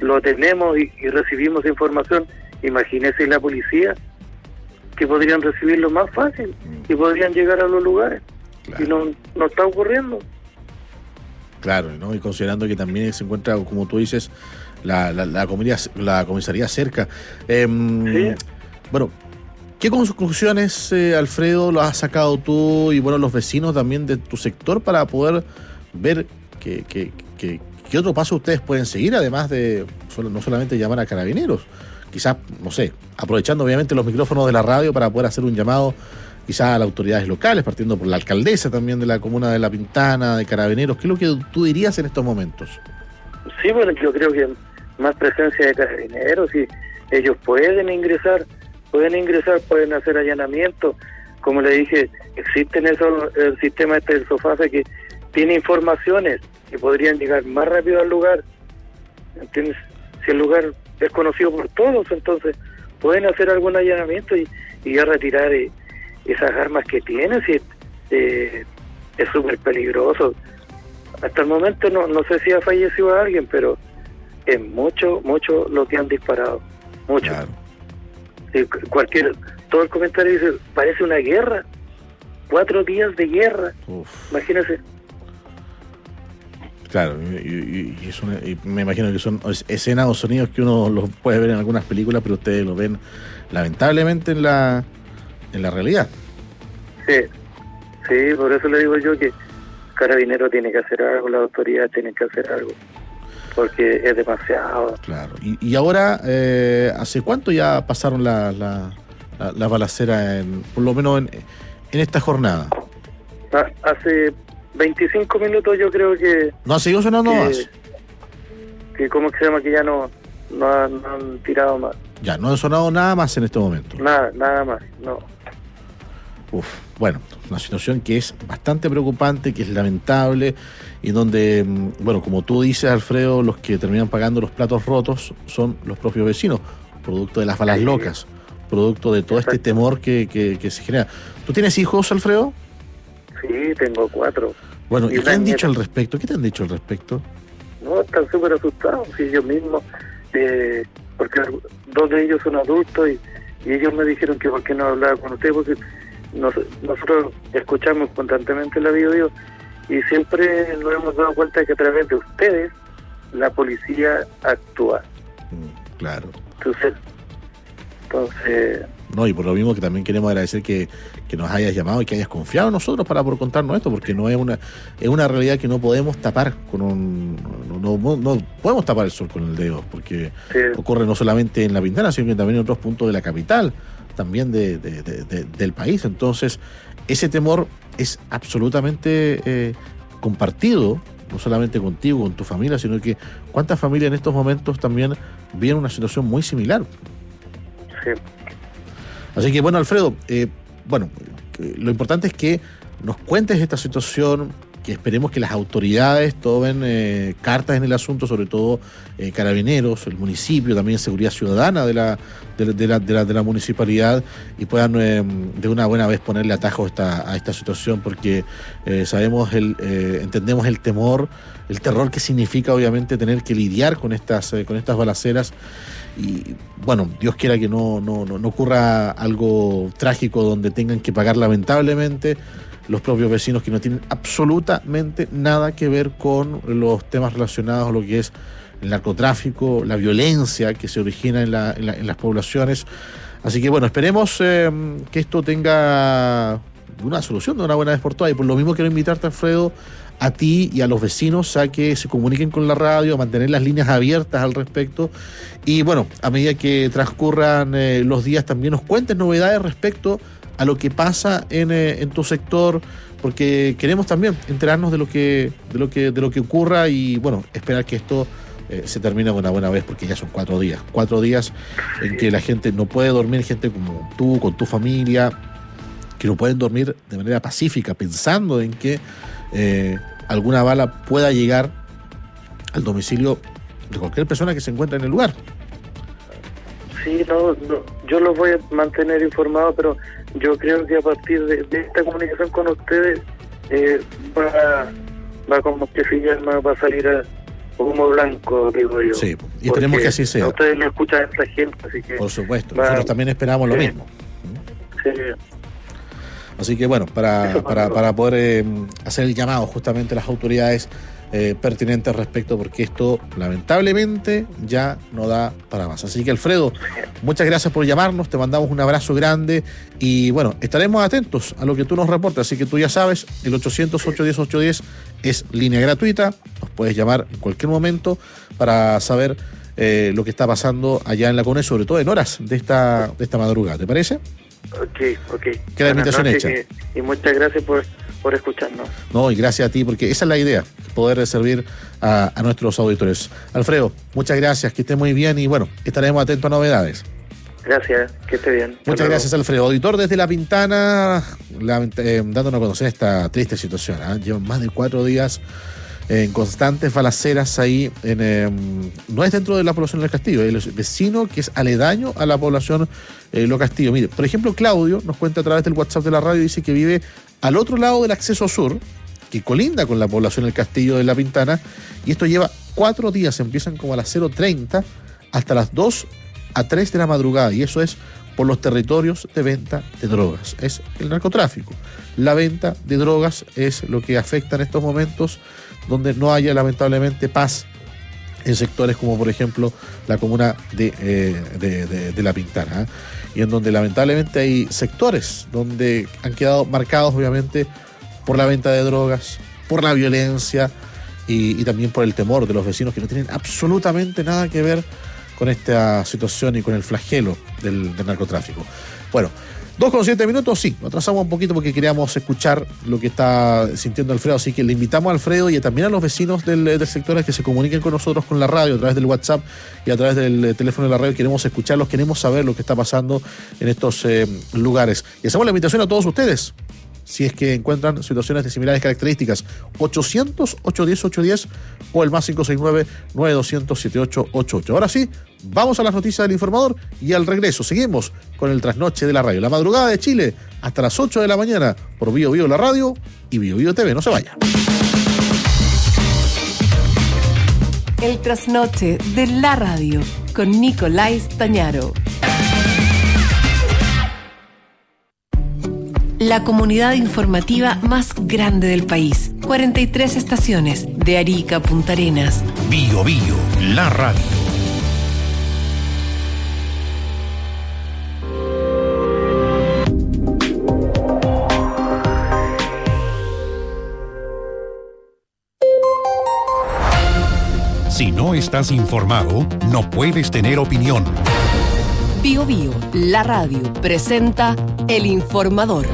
lo tenemos y recibimos información, imagínese la policía, que podrían recibirlo más fácil y podrían llegar a los lugares. Claro. Y no está ocurriendo. Claro, ¿no? Y considerando que también se encuentra, como tú dices, la comisaría cerca. Sí. Bueno, ¿qué conclusiones, Alfredo, lo has sacado tú y bueno, los vecinos también de tu sector para poder ver qué otro paso ustedes pueden seguir, además de no solamente llamar a Carabineros? Quizás, no sé, aprovechando obviamente los micrófonos de la radio para poder hacer un llamado quizás a las autoridades locales, partiendo por la alcaldesa también de la comuna de La Pintana, de Carabineros. ¿Qué es lo que tú dirías en estos momentos? Sí, bueno, yo creo que más presencia de Carabineros, y ellos pueden ingresar, pueden hacer allanamientos. Como le dije, existen el sistema del SOFAFE que tiene informaciones que podrían llegar más rápido al lugar. ¿Entiendes? Si el lugar es conocido por todos, entonces pueden hacer algún allanamiento y ya retirar esas armas que tienen. Si es súper peligroso. Hasta el momento no sé si ha fallecido alguien, pero es mucho lo que han disparado, mucho. Claro. Todo el comentario dice, parece una guerra, 4 días de guerra. Uf. Imagínense. Claro, y me imagino que son escenas o sonidos que uno los puede ver en algunas películas, pero ustedes lo ven lamentablemente en la realidad. Sí, por eso le digo yo que Carabinero tiene que hacer algo, las autoridades tienen que hacer algo, porque es demasiado. Claro, y ahora, ¿hace cuánto ya pasaron la balacera, por lo menos en esta jornada? Hace 25 minutos yo creo que... ¿No ha seguido sonando más? Que ¿cómo se llama? Que ya no han tirado más. Ya, no ha sonado nada más en este momento. Nada más, no. Bueno, una situación que es bastante preocupante, que es lamentable, y donde, bueno, como tú dices, Alfredo, los que terminan pagando los platos rotos son los propios vecinos, producto de las balas locas, producto de todo este temor que se genera. ¿Tú tienes hijos, Alfredo? Sí, tengo 4. Bueno, ¿y qué han dicho al respecto? ¿Qué te han dicho al respecto? No, están súper asustados, sí, ellos mismos, porque 2 de ellos son adultos y ellos me dijeron que por qué no hablaba con ustedes, porque nosotros escuchamos constantemente la video y siempre nos hemos dado cuenta de que a través de ustedes la policía actúa. Claro. Entonces no, y por lo mismo que también queremos agradecer que nos hayas llamado y que hayas confiado en nosotros para por contarnos esto, porque no es una realidad que no podemos tapar no podemos tapar el sol con el dedo, porque ocurre no solamente en La Pintana, sino que también en otros puntos de la capital, también del país. Entonces, ese temor es absolutamente compartido, no solamente contigo, con tu familia, sino que cuántas familias en estos momentos también viven una situación muy similar. Sí. Así que bueno, Alfredo, lo importante es que nos cuentes esta situación, que esperemos que las autoridades tomen cartas en el asunto, sobre todo Carabineros, el municipio, también Seguridad Ciudadana de la municipalidad, y puedan de una buena vez ponerle atajo a esta situación, porque entendemos el temor, el terror que significa obviamente tener que lidiar con estas balaceras. Y bueno, Dios quiera que no ocurra algo trágico donde tengan que pagar lamentablemente los propios vecinos, que no tienen absolutamente nada que ver con los temas relacionados a lo que es el narcotráfico, la violencia que se origina en las poblaciones. Así que bueno, esperemos que esto tenga una solución de una buena vez por todas. Y por lo mismo quiero invitarte, Alfredo, a ti y a los vecinos a que se comuniquen con la radio, a mantener las líneas abiertas al respecto. Y bueno, a medida que transcurran los días, también nos cuenten novedades respecto a lo que pasa en tu sector, porque queremos también enterarnos de lo que ocurra, y bueno, esperar que esto se termine de una buena vez, porque ya son 4 días en que la gente no puede dormir, gente como tú, con tu familia, que no pueden dormir de manera pacífica, pensando en que alguna bala pueda llegar al domicilio de cualquier persona que se encuentre en el lugar. Sí, yo los voy a mantener informados, pero yo creo que a partir de esta comunicación con ustedes va como que Fillarma va a salir humo blanco, digo yo. Sí, y esperemos que así sea. A ustedes lo escuchan esta gente, así que... Por supuesto, nosotros también esperamos lo mismo. Sí. Así que bueno, para poder hacer el llamado justamente a las autoridades pertinentes respecto, porque esto lamentablemente ya no da para más. Así que Alfredo, muchas gracias por llamarnos, te mandamos un abrazo grande y bueno, estaremos atentos a lo que tú nos reportas, así que tú ya sabes, el 800-810-810 es línea gratuita, nos puedes llamar en cualquier momento para saber lo que está pasando allá en la Comuna, sobre todo en horas de esta madrugada, ¿te parece? Ok. Queda la invitación hecha. Y muchas gracias por escucharnos. No, y gracias a ti, porque esa es la idea, poder servir a nuestros auditores. Alfredo, muchas gracias, que esté muy bien y bueno, estaremos atentos a novedades. Gracias, que esté bien. Muchas gracias, Alfredo. Auditor desde La Pintana, dándonos a conocer esta triste situación. Llevan más de 4 días en constantes balaceras ahí, no es dentro de la población del Castillo, es el vecino que es aledaño a la población Lo Castillo. Mire, por ejemplo, Claudio nos cuenta a través del WhatsApp de la radio, dice que vive al otro lado del acceso sur, que colinda con la población del Castillo de La Pintana, y esto lleva 4 días, empiezan como a las 0:30 hasta las 2 a 3 de la madrugada, y eso es por los territorios de venta de drogas. Es el narcotráfico. La venta de drogas es lo que afecta en estos momentos, donde no haya lamentablemente paz en sectores como por ejemplo la comuna de La Pintana, y en donde lamentablemente hay sectores donde han quedado marcados obviamente por la venta de drogas, por la violencia y también por el temor de los vecinos que no tienen absolutamente nada que ver con esta situación y con el flagelo del narcotráfico. Bueno, 2:07, sí, nos atrasamos un poquito porque queríamos escuchar lo que está sintiendo Alfredo, así que le invitamos a Alfredo y también a los vecinos del sector a que se comuniquen con nosotros con la radio, a través del WhatsApp y a través del teléfono de la radio. Queremos escucharlos, queremos saber lo que está pasando en estos lugares. Y hacemos la invitación a todos ustedes, si es que encuentran situaciones de similares características, 800-810-810 o el más 569-9200-7888. Ahora sí, vamos a las noticias del informador y al regreso seguimos con el trasnoche de la radio. La madrugada de Chile hasta las 8 de la mañana por Bio Bio la radio y Bio Bio TV. No se vaya. El trasnoche de la radio con Nicolás Tañaro. La comunidad informativa más grande del país. 43 estaciones, de Arica a Punta Arenas. Bio Bio, la radio. Si no estás informado, no puedes tener opinión. Bio Bio, la radio, presenta El Informador.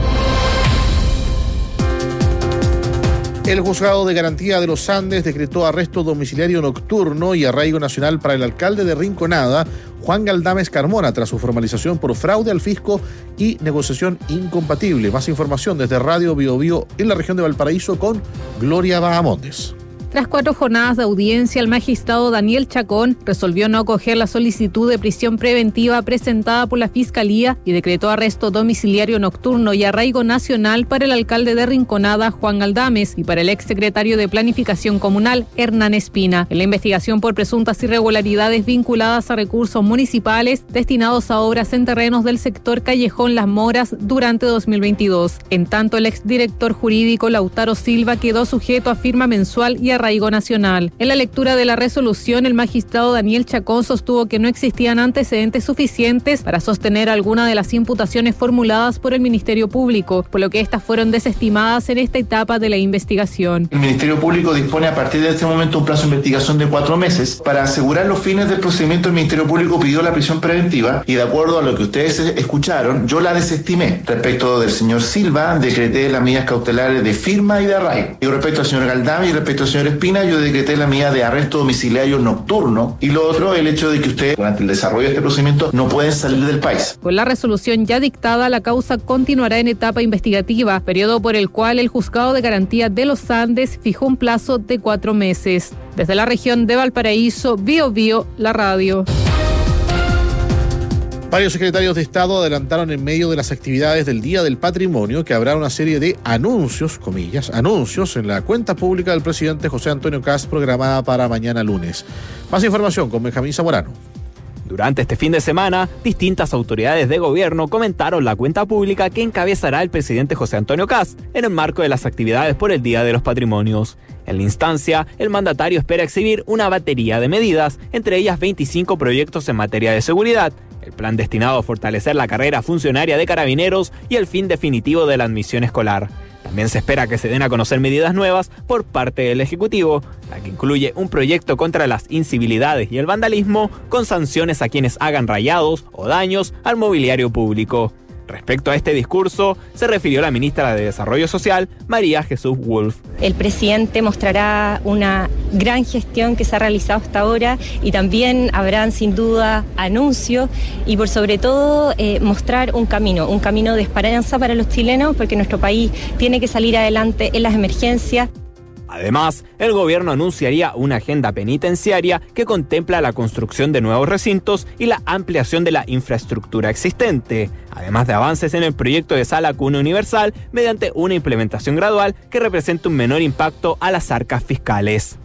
El Juzgado de Garantía de los Andes decretó arresto domiciliario nocturno y arraigo nacional para el alcalde de Rinconada, Juan Galdames Carmona, tras su formalización por fraude al fisco y negociación incompatible. Más información desde Radio Bio Bio en la región de Valparaíso con Gloria Bahamondes. Tras 4 jornadas de audiencia, el magistrado Daniel Chacón resolvió no acoger la solicitud de prisión preventiva presentada por la Fiscalía y decretó arresto domiciliario nocturno y arraigo nacional para el alcalde de Rinconada, Juan Galdames, y para el exsecretario de Planificación Comunal, Hernán Espina, en la investigación por presuntas irregularidades vinculadas a recursos municipales destinados a obras en terrenos del sector Callejón Las Moras durante 2022. En tanto, el exdirector jurídico Lautaro Silva quedó sujeto a firma mensual y arraigo nacional. En la lectura de la resolución, el magistrado Daniel Chacón sostuvo que no existían antecedentes suficientes para sostener alguna de las imputaciones formuladas por el Ministerio Público, por lo que estas fueron desestimadas en esta etapa de la investigación. El Ministerio Público dispone a partir de este momento un plazo de investigación de 4 meses. Para asegurar los fines del procedimiento, el Ministerio Público pidió la prisión preventiva y, de acuerdo a lo que ustedes escucharon, yo la desestimé. Respecto del señor Silva, decreté las medidas cautelares de firma y de arraigo. Y respecto al señor Galdames y respecto al señor Espina, yo decreté la medida de arresto domiciliario nocturno, y lo otro, el hecho de que ustedes durante el desarrollo de este procedimiento no pueden salir del país. Con la resolución ya dictada, la causa continuará en etapa investigativa, periodo por el cual el Juzgado de Garantía de los Andes fijó un plazo de 4 meses. Desde la región de Valparaíso, Bio Bio, la radio. Varios secretarios de Estado adelantaron en medio de las actividades del Día del Patrimonio que habrá una serie de anuncios, comillas, anuncios en la cuenta pública del presidente José Antonio Kast programada para mañana lunes. Más información con Benjamín Zamorano. Durante este fin de semana, distintas autoridades de gobierno comentaron la cuenta pública que encabezará el presidente José Antonio Kast en el marco de las actividades por el Día de los Patrimonios. En la instancia, el mandatario espera exhibir una batería de medidas, entre ellas 25 proyectos en materia de seguridad, el plan destinado a fortalecer la carrera funcionaria de carabineros y el fin definitivo de la admisión escolar. También se espera que se den a conocer medidas nuevas por parte del Ejecutivo, la que incluye un proyecto contra las incivilidades y el vandalismo, con sanciones a quienes hagan rayados o daños al mobiliario público. Respecto a este discurso, se refirió la ministra de Desarrollo Social, María Jesús Wolf. El presidente mostrará una gran gestión que se ha realizado hasta ahora y también habrán sin duda anuncios y por sobre todo mostrar un camino de esperanza para los chilenos, porque nuestro país tiene que salir adelante en las emergencias. Además, el gobierno anunciaría una agenda penitenciaria que contempla la construcción de nuevos recintos y la ampliación de la infraestructura existente, además de avances en el proyecto de sala cuna universal mediante una implementación gradual que represente un menor impacto a las arcas fiscales.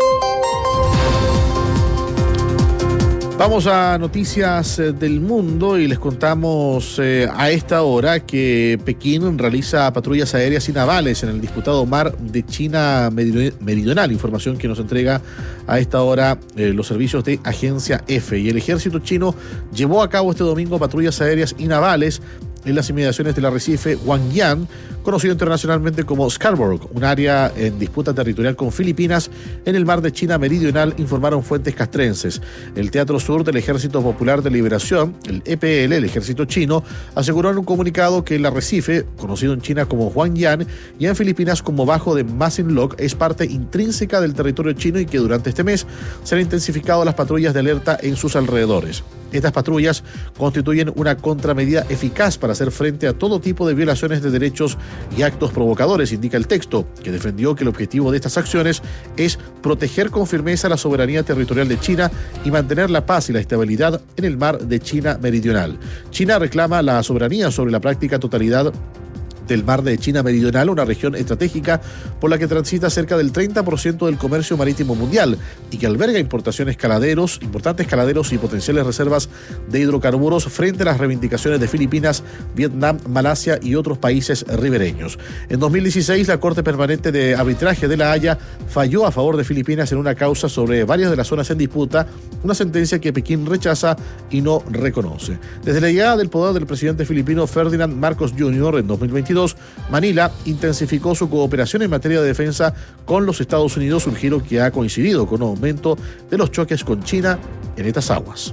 Vamos a noticias del mundo y les contamos a esta hora que Pekín realiza patrullas aéreas y navales en el disputado mar de China Meridional, información que nos entrega a esta hora los servicios de Agencia F. Y el ejército chino llevó a cabo este domingo patrullas aéreas y navales en las inmediaciones del arrecife Guangyan, conocido internacionalmente como Scarborough, un área en disputa territorial con Filipinas en el mar de China Meridional, informaron fuentes castrenses. El Teatro Sur del Ejército Popular de Liberación, el EPL, el ejército chino, aseguró en un comunicado que el arrecife, conocido en China como Guangyan y en Filipinas como Bajo de Masinloc, es parte intrínseca del territorio chino y que durante este mes se han intensificado las patrullas de alerta en sus alrededores. Estas patrullas constituyen una contramedida eficaz para hacer frente a todo tipo de violaciones de derechos y actos provocadores, indica el texto, que defendió que el objetivo de estas acciones es proteger con firmeza la soberanía territorial de China y mantener la paz y la estabilidad en el mar de China Meridional. China reclama la soberanía sobre la práctica totalidad del mar de China Meridional, una región estratégica por la que transita cerca del 30% del comercio marítimo mundial y que alberga importantes caladeros y potenciales reservas de hidrocarburos frente a las reivindicaciones de Filipinas, Vietnam, Malasia y otros países ribereños. En 2016, la Corte Permanente de Arbitraje de La Haya falló a favor de Filipinas en una causa sobre varias de las zonas en disputa, una sentencia que Pekín rechaza y no reconoce. Desde la llegada del poder del presidente filipino Ferdinand Marcos Jr. en 2022, Manila intensificó su cooperación en materia de defensa con los Estados Unidos, un giro que ha coincidido con un aumento de los choques con China en estas aguas.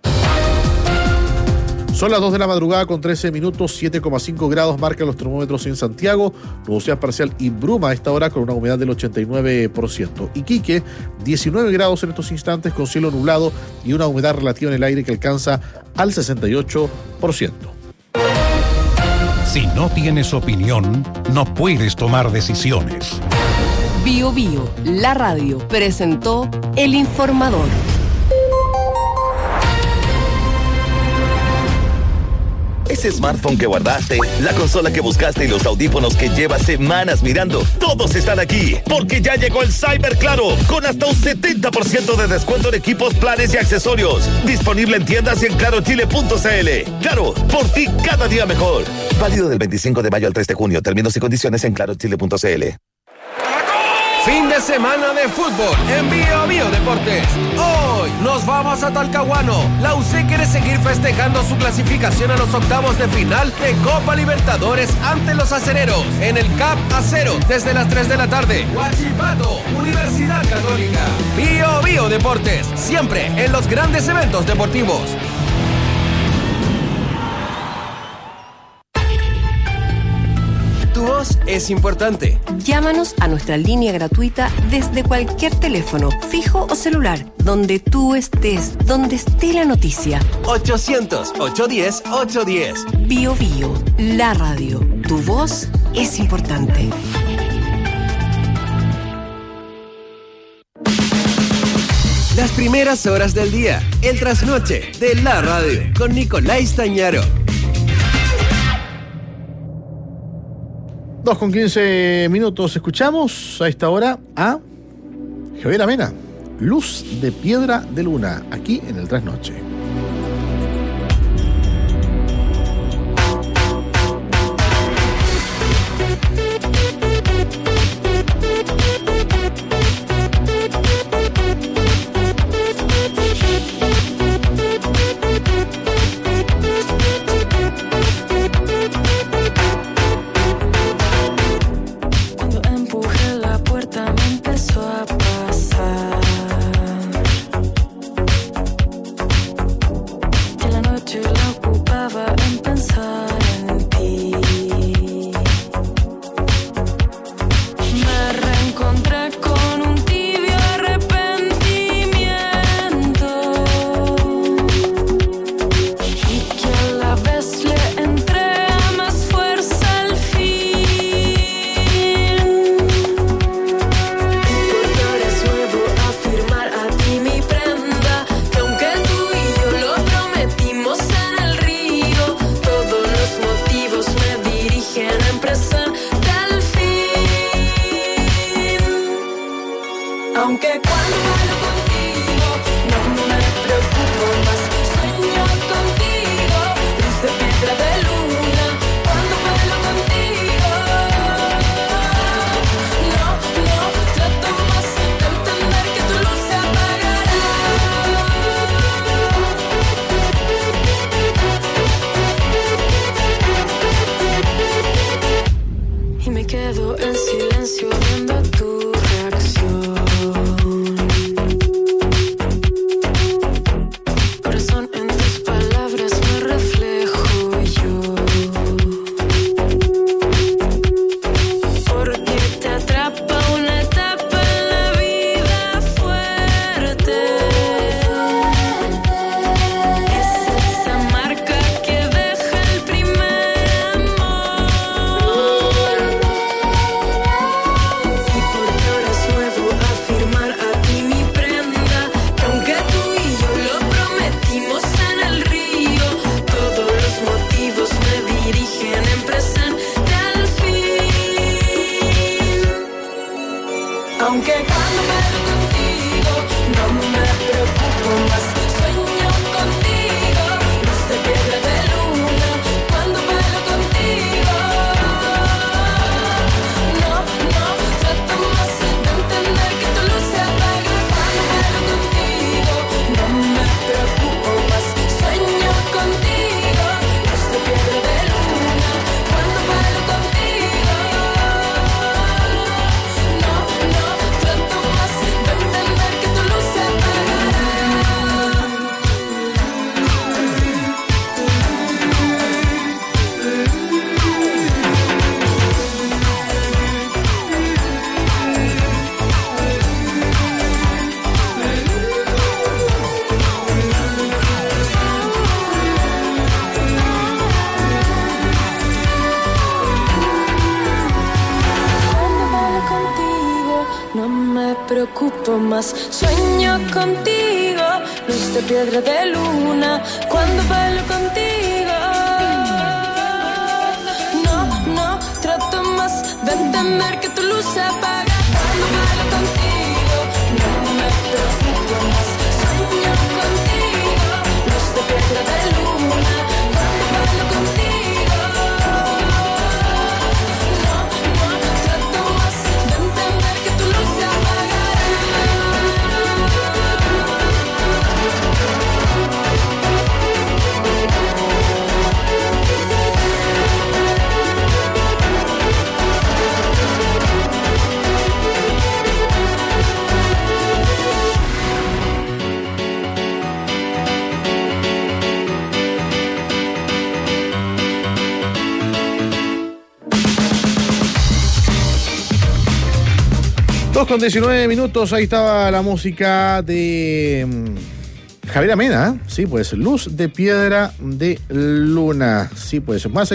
Son las 2 de la madrugada con 13 minutos, 7,5 grados marcan los termómetros en Santiago, nubosidad parcial y bruma a esta hora con una humedad del 89%. Iquique, 19 grados en estos instantes con cielo nublado y una humedad relativa en el aire que alcanza al 68%. Si no tienes opinión, no puedes tomar decisiones. Bio Bio, la radio, presentó El Informador. Ese smartphone que guardaste, la consola que buscaste y los audífonos que llevas semanas mirando, todos están aquí, porque ya llegó el Cyber Claro, con hasta un 70% de descuento en equipos, planes y accesorios. Disponible en tiendas y en clarochile.cl. Claro, por ti cada día mejor. Válido del 25 de mayo al 3 de junio. Términos y condiciones en clarochile.cl. Fin de semana de fútbol en Bio Bio Deportes. Hoy nos vamos a Talcahuano. La UC quiere seguir festejando su clasificación a los octavos de final de Copa Libertadores ante los acereros en el CAP Acero desde las 3 de la tarde. Huachipato, Universidad Católica. Bio Bio Deportes, siempre en los grandes eventos deportivos. Tu voz es importante. Llámanos a nuestra línea gratuita desde cualquier teléfono, fijo o celular, donde tú estés, donde esté la noticia. 800-810-810. Bio Bio, la radio. Tu voz es importante. Las primeras horas del día, el trasnoche de la radio, con Nicolás Tañaro. 2:15. Escuchamos a esta hora a Javier Amena, Luz de Piedra de Luna, aquí en el Trasnoche. preocupo más. Sueño contigo, luz de piedra de luna, cuando bailo contigo. No, trato más de entender que tu luz se apaga cuando bailo contigo. No me preocupo más. Sueño contigo, luz de piedra de luna, cuando bailo contigo. Con 19 minutos, ahí estaba la música de Javier Amena, sí, pues Luz de Piedra de Luna, sí, pues más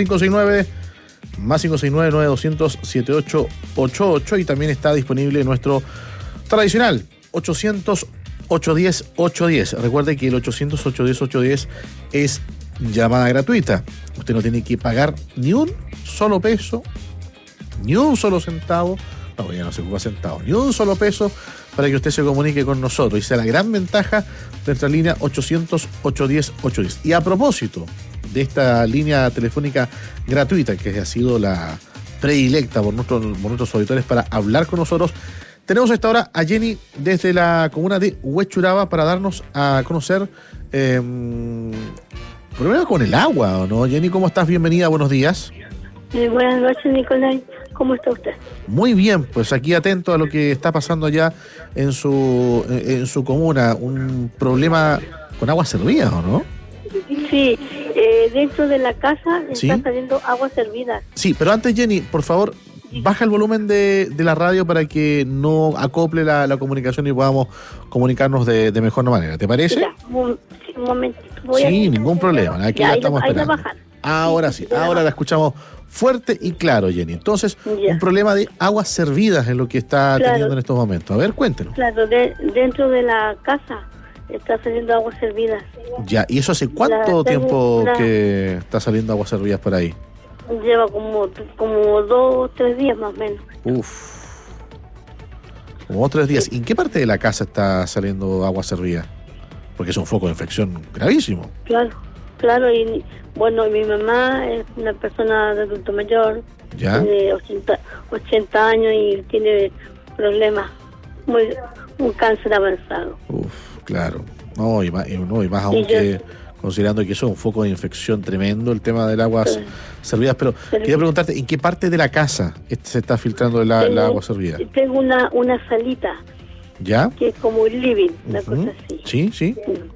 569-9200-7888 y también está disponible nuestro tradicional 800 810-810. Recuerde que el 800-810-810 es llamada gratuita. Usted no tiene que pagar ni un solo peso, ni un solo centavo. No, ya no se ocupa centavos, ni un solo peso para que usted se comunique con nosotros. Y sea la gran ventaja de nuestra línea 800-810-810. Y a propósito de esta línea telefónica gratuita, que ha sido la predilecta por nuestros auditores para hablar con nosotros, tenemos a esta hora a Jenny desde la comuna de Huechuraba para darnos a conocer problema con el agua, ¿no? Jenny, ¿cómo estás? Bienvenida, buenos días. Buenas noches, Nicolai. ¿Cómo está usted? Muy bien, pues aquí atento a lo que está pasando allá en su comuna. Un problema con aguas servidas, ¿o no? Sí, dentro de la casa ¿Sí? están saliendo aguas servidas. Sí, pero antes, Jenny, por favor, baja el volumen de la radio para que no acople la comunicación y podamos comunicarnos de mejor manera. ¿Te parece? Ya, un momentito. Sí, ningún problema. Aquí la estamos esperando. Ahora sí, ahora la escuchamos fuerte y claro, Jenny. Entonces, un problema de aguas servidas es lo que está teniendo en estos momentos. A ver, cuéntenos. Claro, dentro de la casa está saliendo aguas servidas. Ya, ¿y eso hace cuánto tiempo que está saliendo aguas servidas por ahí? Lleva como 2 o 3 días más o menos. Uf. Como 3 días. ¿Y en qué parte de la casa está saliendo agua servida? Porque es un foco de infección gravísimo. Claro, y bueno, mi mamá es una persona de adulto mayor, ¿ya? Tiene 80 años y tiene problemas, un cáncer avanzado. Uf, claro. No, y más aún que considerando que eso es un foco de infección tremendo, el tema del agua servidas. Pero quería preguntarte, ¿en qué parte de la casa se está filtrando el agua servida? Tengo una salita. ¿Ya? Que es como un living, una cosa así. Sí, sí.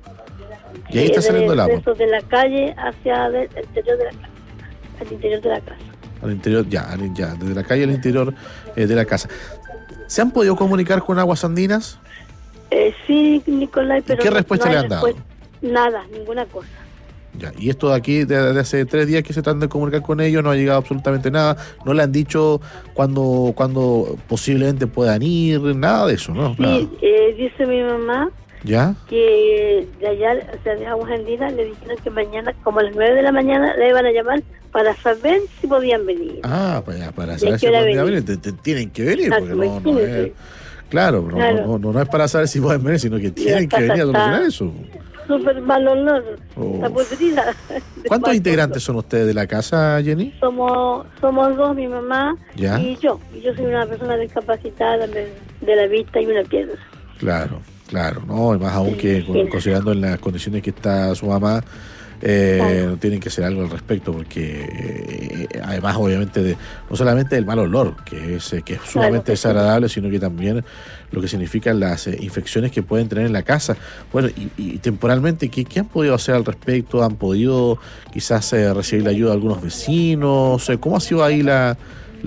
Y ahí está saliendo el agua. De la calle hacia el interior de la casa. Al interior de la casa. Al interior, ya, desde la calle al interior de la casa. ¿Se han podido comunicar con Aguas Andinas? Sí, Nicolai, pero ¿Qué respuesta le han dado? Nada, ninguna cosa. Ya, y esto de aquí, de hace 3 días que se tratan de comunicar con ellos, no ha llegado absolutamente nada. No le han dicho cuándo posiblemente puedan ir, nada de eso, ¿no? Sí, dice mi mamá, ¿ya? Que de allá, o sea, de Aguas Andinas, le dijeron que mañana, como a las 9 de la mañana, le iban a llamar para saber si podían venir. Ah, para saber si podían venir. Tienen que venir, porque no es... Claro, no es para saber si pueden venir, sino que tienen que venir a solucionar eso. Súper mal olor, está podrida. ¿Cuántos integrantes son ustedes de la casa, Jenny? Somos 2, mi mamá ¿ya? Y yo. Y yo soy una persona discapacitada de la vista y una pierna. Claro, no, y más aún que considerando en las condiciones que está su mamá, tienen que hacer algo al respecto, porque además obviamente no solamente del mal olor, que es sumamente desagradable, sino que también lo que significan las infecciones que pueden tener en la casa. Bueno, y temporalmente, ¿qué han podido hacer al respecto? ¿Han podido quizás recibir la ayuda de algunos vecinos? ¿Cómo ha sido ahí la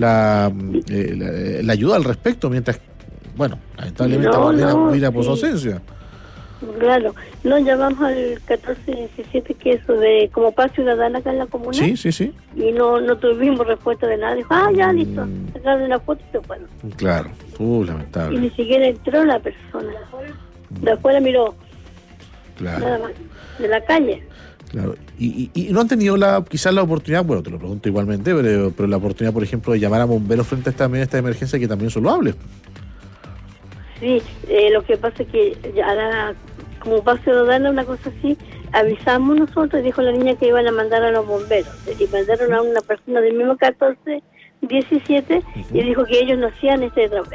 ayuda al respecto? Mientras, bueno, lamentablemente mira por su ausencia. Claro, nos llamamos al 1417, que es de como paz ciudadana acá en la comuna. Sí. Y no tuvimos respuesta de nada. Dijo, ya, listo, sacaron una foto y se fueron. Claro, lamentable. Y ni siquiera entró la persona. De afuera miró. Claro. Nada más, de la calle. Claro, y no han tenido quizás la oportunidad, bueno, te lo pregunto igualmente, pero la oportunidad, por ejemplo, de llamar a bomberos frente a esta emergencia, que también son loables. Sí, lo que pasa es que ya como paz ciudadana, una cosa así, avisamos nosotros, dijo la niña que iban a mandar a los bomberos. Y mandaron a una persona del mismo 1417 y dijo que ellos no hacían este trabajo.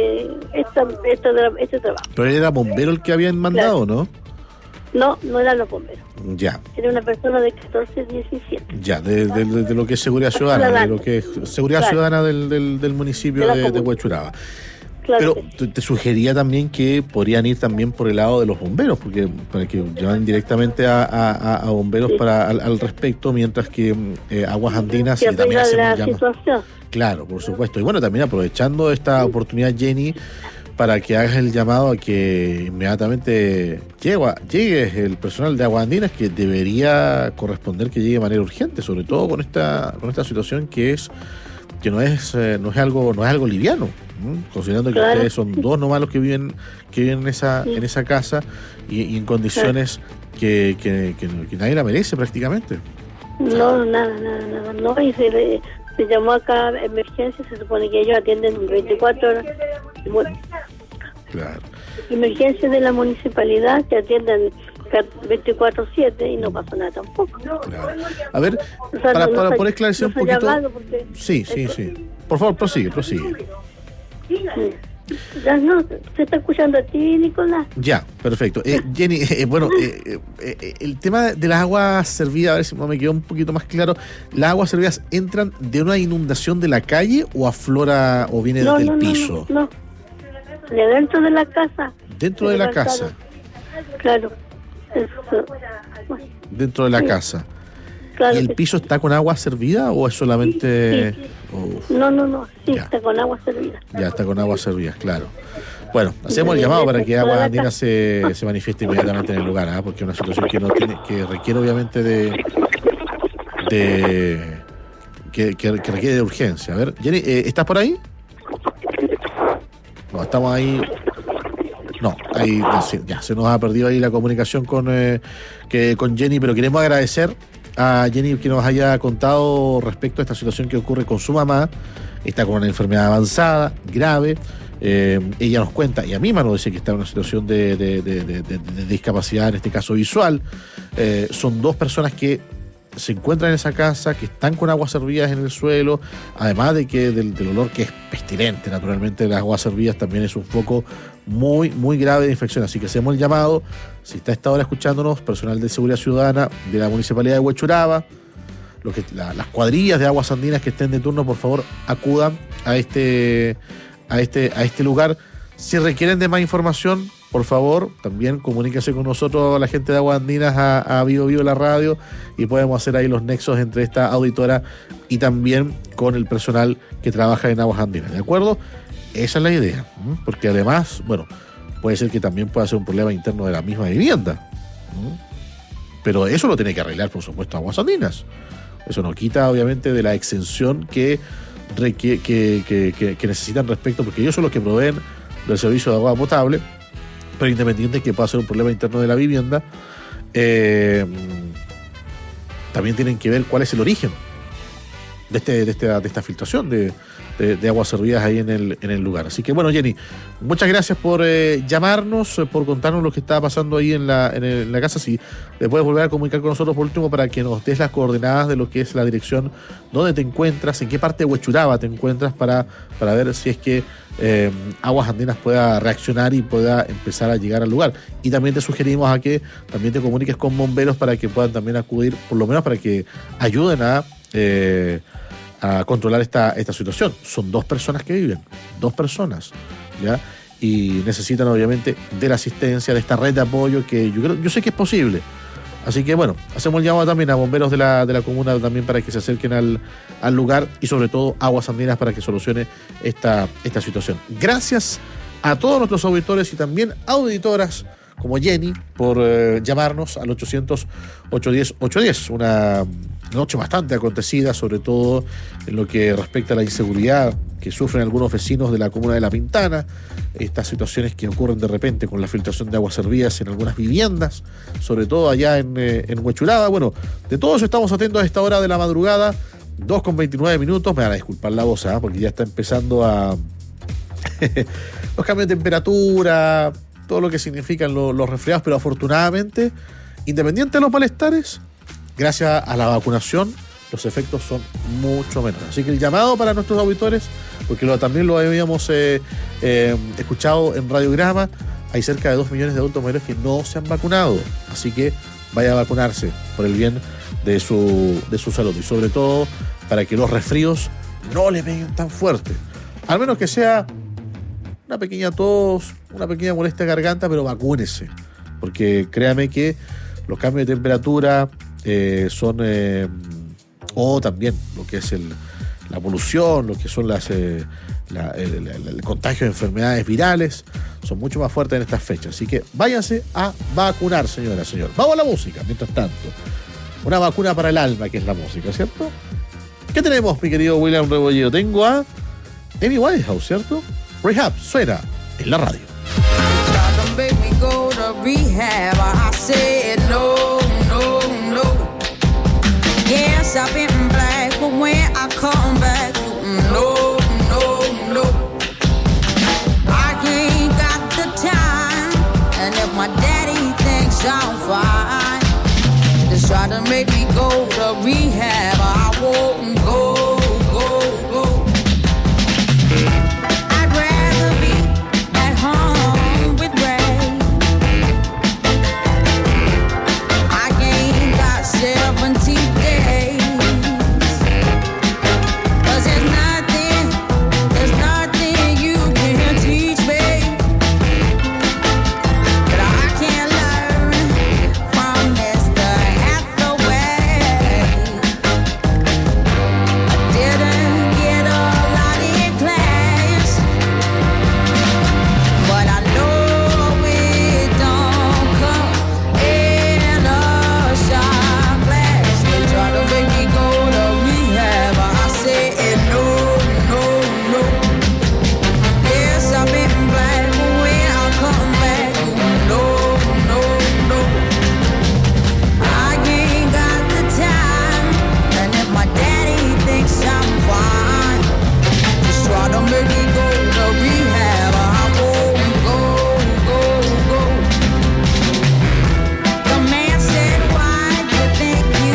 Pero era bombero el que habían mandado, claro. ¿no? No eran los bomberos. Ya. Era una persona de 1417. Ya, de lo que es seguridad ciudadana, de lo que es seguridad ciudadana del municipio de Huechuraba. Claro. Pero te sugería también que podrían ir también por el lado de los bomberos, porque para que lleven directamente a bomberos al respecto, mientras que Aguas Andinas y también hacemos llamadas. Claro, por supuesto. Y bueno, también aprovechando esta oportunidad, Jenny, para que hagas el llamado a que inmediatamente llegue el personal de Aguas Andinas, que debería corresponder que llegue de manera urgente, sobre todo con esta situación que no es algo liviano. Considerando que Claro, ustedes son sí. dos nomás los que viven en esa casa y en condiciones que nadie la merece prácticamente. No, nada, no, y se llamó acá a emergencia, se supone que ellos atienden 24 horas. Bueno, Claro. emergencias de la municipalidad que atienden 24/7 y no pasó nada tampoco. Claro. A ver, O sea, para no poder esclarecer un se ha poquito. llamado porque- Sí. Por favor, prosigue. Ya no, se está escuchando a ti, Nicolás. Ya, perfecto. Jenny, el tema de las aguas servidas, a ver si me quedó un poquito más claro. ¿Las aguas servidas entran de una inundación de la calle o aflora o viene desde el piso? No, de dentro de la casa. Dentro de la casa. Claro. Eso. Bueno, Dentro de la casa. claro ¿Y el que piso está con agua servida o es solamente...? sí. Uf, No, sí, Ya. está con agua servida. ya está con agua servida, claro. Bueno, hacemos el De- llamado de- para de que toda Aguas la Andinas casa. se manifieste inmediatamente en el lugar, porque es una situación que no tiene, que requiere obviamente que requiere de urgencia. A ver, Jenny, ¿estás por ahí? No, estamos ahí. No, ahí ya se nos ha perdido ahí la comunicación con Jenny, pero queremos agradecer a Jenny que nos haya contado respecto a esta situación que ocurre con su mamá. Está con una enfermedad avanzada, grave. Ella nos cuenta, y a mí me nos dice que está en una situación de discapacidad, en este caso visual. Son dos personas que se encuentran en esa casa, que están con aguas servidas en el suelo, además de que del olor que es pestilente, naturalmente, de las aguas servidas también es un foco muy, muy grave de infección. Así que hacemos el llamado, si está a esta hora escuchándonos, personal de Seguridad Ciudadana de la Municipalidad de Huechuraba, las cuadrillas de aguas andinas que estén de turno, por favor, acudan a este lugar. Si requieren de más información, por favor, también comuníquese con nosotros, la gente de Aguas Andinas, a Vivo la radio, y podemos hacer ahí los nexos entre esta auditora y también con el personal que trabaja en Aguas Andinas, ¿de acuerdo? Esa es la idea, porque además, bueno, puede ser que también pueda ser un problema interno de la misma vivienda, pero eso lo tiene que arreglar, por supuesto, Aguas Andinas. Eso no quita, obviamente, de la exención que necesitan respecto, porque ellos son los que proveen del servicio de agua potable, pero independiente de que pueda ser un problema interno de la vivienda, también tienen que ver cuál es el origen de esta filtración de aguas servidas ahí en el lugar. Así que bueno, Jenny, muchas gracias por llamarnos, por contarnos lo que está pasando ahí en la casa. Si te puedes volver a comunicar con nosotros por último para que nos des las coordenadas de lo que es la dirección, dónde te encuentras, en qué parte de Huechuraba te encuentras, para ver si es que Aguas Andinas pueda reaccionar y pueda empezar a llegar al lugar. Y también te sugerimos a que también te comuniques con bomberos para que puedan también acudir, por lo menos para que ayuden a controlar esta situación. Son dos personas que viven, ¿ya? Y necesitan obviamente de la asistencia, de esta red de apoyo que yo sé que es posible. Así que bueno, hacemos el llamado también a bomberos de la comuna también para que se acerquen al lugar, y sobre todo Aguas Andinas para que solucione esta situación. Gracias a todos nuestros auditores y también auditoras como Jenny por llamarnos al 800-810-810. Una noche bastante acontecida, sobre todo en lo que respecta a la inseguridad que sufren algunos vecinos de la comuna de La Pintana, estas situaciones que ocurren de repente con la filtración de aguas servidas en algunas viviendas, sobre todo allá en Huechuraba. Bueno, de todo eso estamos atentos a esta hora de la madrugada, 2:29. Me van a disculpar la voz, porque ya está empezando a los cambios de temperatura, todo lo que significan los resfriados, pero afortunadamente, independiente de los malestares, gracias a la vacunación, los efectos son mucho menores. Así que el llamado para nuestros auditores, porque también lo habíamos escuchado en Radiograma, hay cerca de 2 millones de adultos mayores que no se han vacunado. Así que vaya a vacunarse por el bien de su salud, y sobre todo para que los resfríos no le peguen tan fuerte. Al menos que sea una pequeña tos, una pequeña molestia de garganta, pero vacúnese. Porque créame que los cambios de temperatura son... o también lo que es la polución, lo que son el contagio de enfermedades virales, son mucho más fuertes en estas fechas. Así que váyanse a vacunar, señora, señor. Vamos a la música, mientras tanto. Una vacuna para el alma, que es la música, ¿cierto? ¿Qué tenemos, mi querido William Rebolledo? Tengo a Amy Winehouse, ¿cierto? Rehab suena en la radio. Make me go to rehab. I said no, no, no. Yes, I've been black, but when I come back, no, no, no. I ain't got the time, and if my daddy thinks I'm fine, just try to make me go to rehab. I won't go, go, go. I'd rather be at home with Ray. 70 days, 'cause there's nothing you can teach me that I can't learn from Mr. Hathaway. I didn't get a lot in class, but I know it don't come in a shot. Try to make me go to rehab. I said no, no, no. Yes, I've been black, but when I come back, no, no, no. I ain't got the time, and if my daddy thinks I'm fine, just try to make me go to rehab. I won't go, go, go. The man said, why do you think you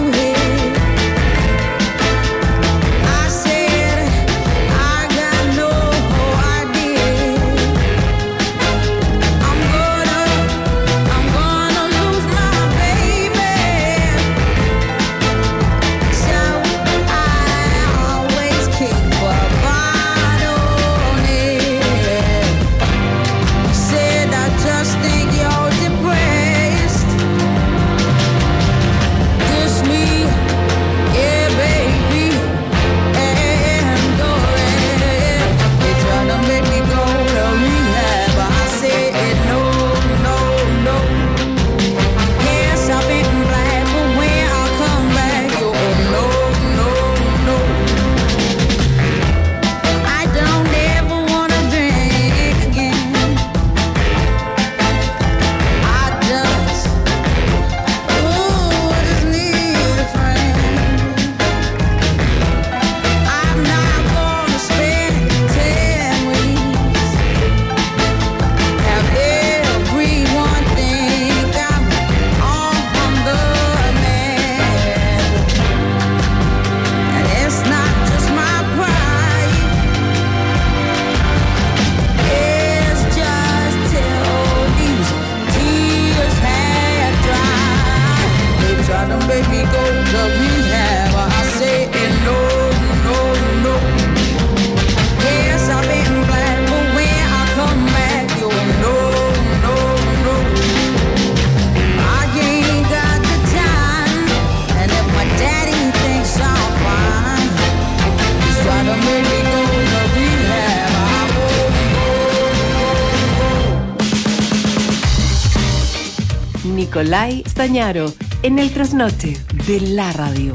Nicolai Stañaro, en el trasnoche de la radio.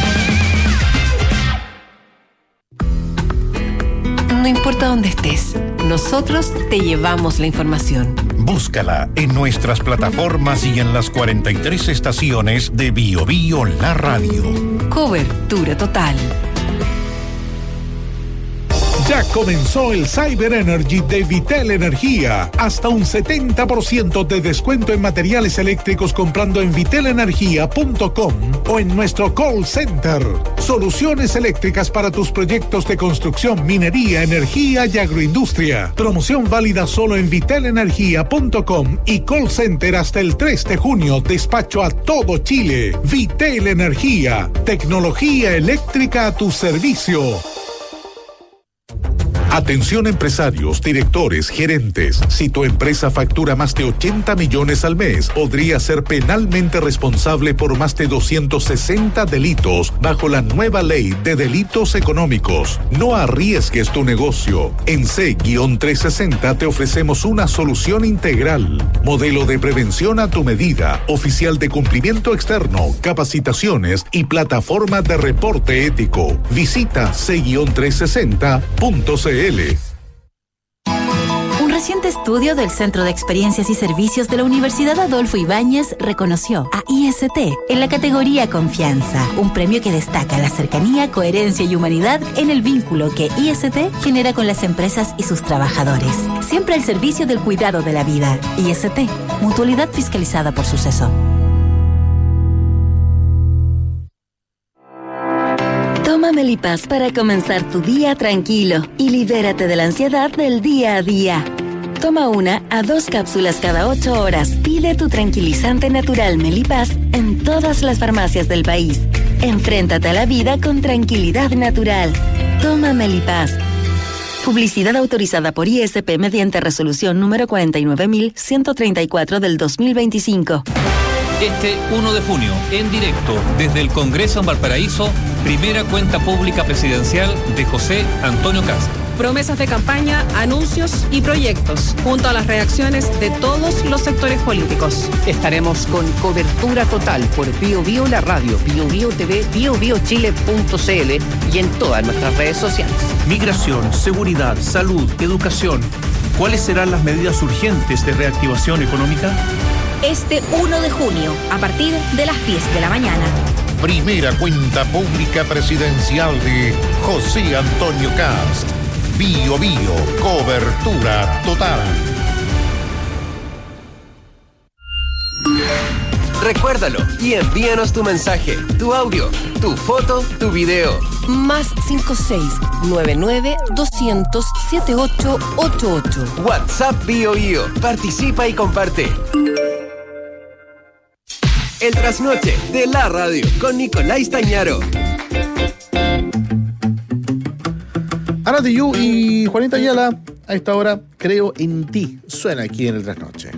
No importa dónde estés, nosotros te llevamos la información. Búscala en nuestras plataformas y en las 43 estaciones de Bio Bio La Radio. Cobertura total. Ya comenzó el Cyber Energy de Vitel Energía. Hasta un 70% de descuento en materiales eléctricos comprando en vitelenergia.com o en nuestro call center. Soluciones eléctricas para tus proyectos de construcción, minería, energía y agroindustria. Promoción válida solo en vitelenergia.com y call center hasta el 3 de junio. Despacho a todo Chile. Vitel Energía. Tecnología eléctrica a tu servicio. Atención empresarios, directores, gerentes. Si tu empresa factura más de 80 millones al mes, podría ser penalmente responsable por más de 260 delitos bajo la nueva ley de delitos económicos. No arriesgues tu negocio. En C-360 te ofrecemos una solución integral. Modelo de prevención a tu medida, oficial de cumplimiento externo, capacitaciones y plataforma de reporte ético. Visita C-360.cl. reciente estudio del Centro de Experiencias y Servicios de la Universidad Adolfo Ibáñez reconoció a IST en la categoría Confianza, un premio que destaca la cercanía, coherencia y humanidad en el vínculo que IST genera con las empresas y sus trabajadores. Siempre al servicio del cuidado de la vida. IST, mutualidad fiscalizada por Suceso. Toma Melipaz para comenzar tu día tranquilo y libérate de la ansiedad del día a día. Toma 1 a 2 cápsulas cada 8 horas. Pide tu tranquilizante natural Melipaz en todas las farmacias del país. Enfréntate a la vida con tranquilidad natural. Toma Melipaz. Publicidad autorizada por ISP mediante resolución número 49.134 del 2025. Este 1 de junio, en directo, desde el Congreso en Valparaíso, primera cuenta pública presidencial de José Antonio Kast. Promesas de campaña, anuncios y proyectos, junto a las reacciones de todos los sectores políticos. Estaremos con cobertura total por Bio Bio la radio, Bio Bio TV, biobiochile.cl y en todas nuestras redes sociales. Migración, seguridad, salud, educación. ¿Cuáles serán las medidas urgentes de reactivación económica? Este 1 de junio, a partir de las 10 de la mañana. Primera cuenta pública presidencial de José Antonio Kast. Bio Bio, cobertura total. Recuérdalo y envíanos tu mensaje, tu audio, tu foto, tu video. Más 56-99-200-7888. WhatsApp Bio Bio. Participa y comparte. El trasnoche de la radio con Nicolás Tañaro. Ana Tijoux y Juanita Ayala, a esta hora, Creo en ti, suena aquí en el trasnoche.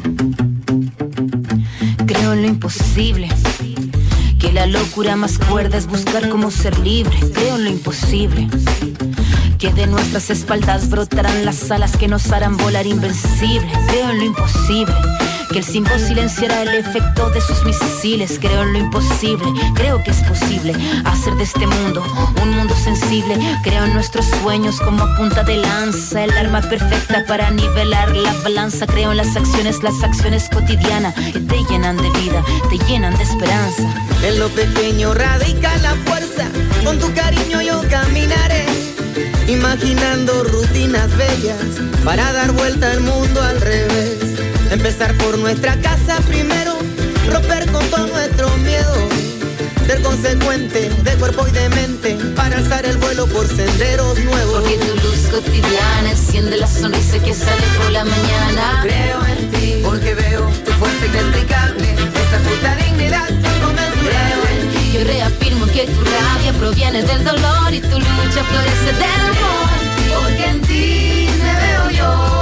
Creo en lo imposible, que la locura más cuerda es buscar cómo ser libre. Creo en lo imposible, que de nuestras espaldas brotarán las alas que nos harán volar invencibles. Creo en lo imposible, que el símbolo silenciará el efecto de sus misiles. Creo en lo imposible, creo que es posible hacer de este mundo un mundo sensible. Creo en nuestros sueños como punta de lanza, el arma perfecta para nivelar la balanza. Creo en las acciones cotidianas que te llenan de vida, te llenan de esperanza. En lo pequeño radica la fuerza, con tu cariño yo caminaré, imaginando rutinas bellas para dar vuelta al mundo al revés. Empezar por nuestra casa primero, romper con todo nuestro miedo, ser consecuente de cuerpo y de mente para alzar el vuelo por senderos nuevos. Porque tu luz cotidiana enciende la sonrisa que sale por la mañana. Creo en ti, porque veo tu fuerza inexplicable, esa justa dignidad inconmensurable. Creo en ti, yo reafirmo que tu rabia proviene del dolor y tu lucha florece del amor. Porque en ti me veo yo.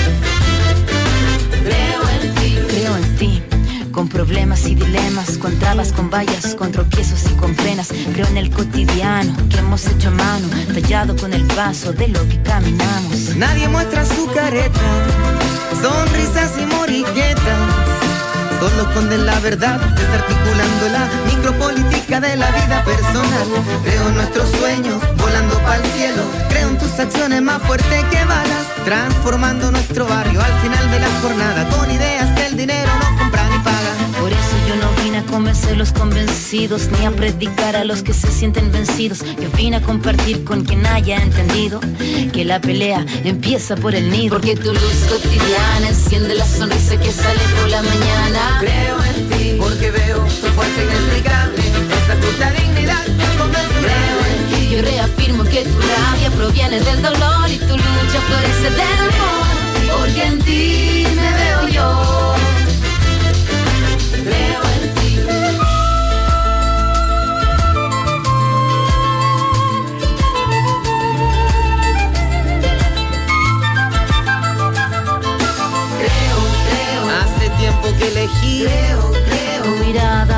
Creo en ti, con problemas y dilemas, con trabas, con vallas, con tropiezos y con penas. Creo en el cotidiano que hemos hecho a mano, tallado con el paso de lo que caminamos. Nadie muestra su careta, sonrisas y moriquetas, solo esconden la verdad, desarticulando la micropolítica de la vida personal. Creo en nuestros sueños, volando pa'l cielo. Creo en tus acciones más fuertes que balas, transformando nuestro barrio al final de la jornada, con ideas que el dinero no compra ni paga. Por eso yo no vine a convencer a los convencidos, ni a predicar a los que se sienten vencidos. Yo vine a compartir con quien haya entendido que la pelea empieza por el nido. Porque tu luz cotidiana enciende la sonrisa que sale por la mañana. Creo en ti, porque veo tu fuerza inexplicable, esa justa dignidad inconmensurable. Creo en ti, yo reafirmo que tu rabia proviene del dolor y tu lucha florece del amor. Porque en ti me veo yo. Creo en ti. Creo, hace tiempo que elegí. Tu mirada